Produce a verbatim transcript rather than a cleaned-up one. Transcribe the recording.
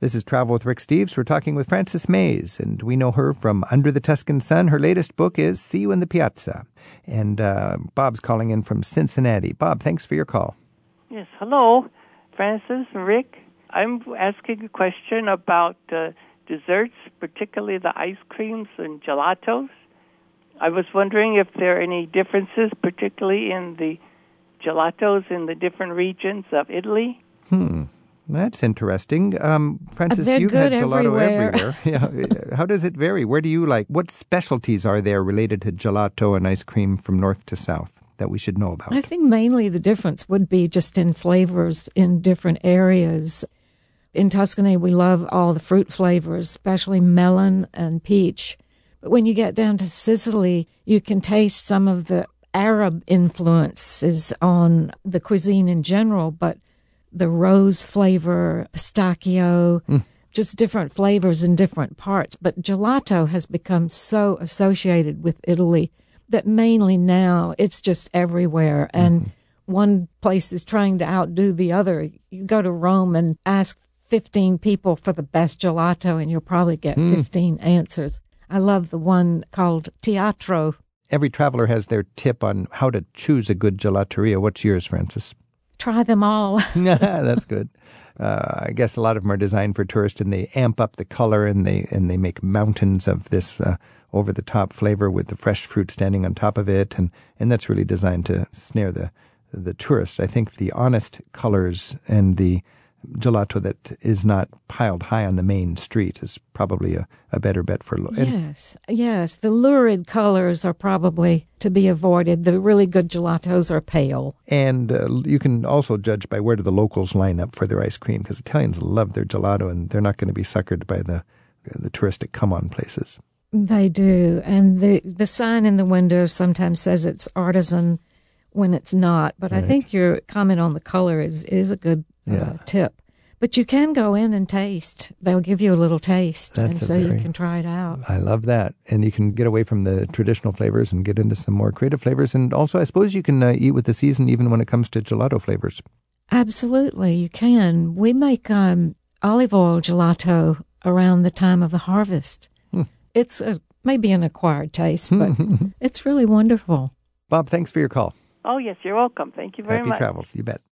This is Travel with Rick Steves. We're talking with Frances Mays, and we know her from Under the Tuscan Sun. Her latest book is See You in the Piazza. And uh, Bob's calling in from Cincinnati. Bob, thanks for your call. Yes, hello, Frances, Rick. I'm asking a question about uh, desserts, particularly the ice creams and gelatos. I was wondering if there are any differences, particularly in the gelatos in the different regions of Italy. Hmm. That's interesting. Um, Frances, They're you've had good gelato everywhere. everywhere. Yeah. How does it vary? Where do you like? What specialties are there related to gelato and ice cream from north to south that we should know about? I think mainly the difference would be just in flavors in different areas. In Tuscany, we love all the fruit flavors, especially melon and peach. But when you get down to Sicily, you can taste some of the Arab influences on the cuisine in general, but the rose flavor, pistachio, mm. just different flavors in different parts. But gelato has become so associated with Italy that mainly now it's just everywhere. And mm-hmm. one place is trying to outdo the other. You go to Rome and ask fifteen people for the best gelato, and you'll probably get mm. fifteen answers. I love the one called Teatro. Every traveler has their tip on how to choose a good gelateria. What's yours, Frances? Try them all. That's good. Uh, I guess a lot of them are designed for tourists, and they amp up the color, and they and they make mountains of this uh, over-the-top flavor with the fresh fruit standing on top of it, and, and that's really designed to snare the the tourist. I think the honest colors and the gelato that is not piled high on the main street is probably a, a better bet for... Lo- yes, yes. The lurid colors are probably to be avoided. The really good gelatos are pale. And uh, you can also judge by where do the locals line up for their ice cream, because Italians love their gelato, and they're not going to be suckered by the the touristic come-on places. They do. And the, the sign in the window sometimes says it's artisan when it's not. But right. I think your comment on the color is, is a good uh, yeah. tip. But you can go in and taste. They'll give you a little taste, That's and so very, you can try it out. I love that. And you can get away from the traditional flavors and get into some more creative flavors. And also, I suppose you can uh, eat with the season even when it comes to gelato flavors. Absolutely, you can. We make um, olive oil gelato around the time of the harvest. Hmm. It's a, maybe an acquired taste, but it's really wonderful. Bob, thanks for your call. Oh, yes, you're welcome. Thank you very Happy much. Happy travels. You bet.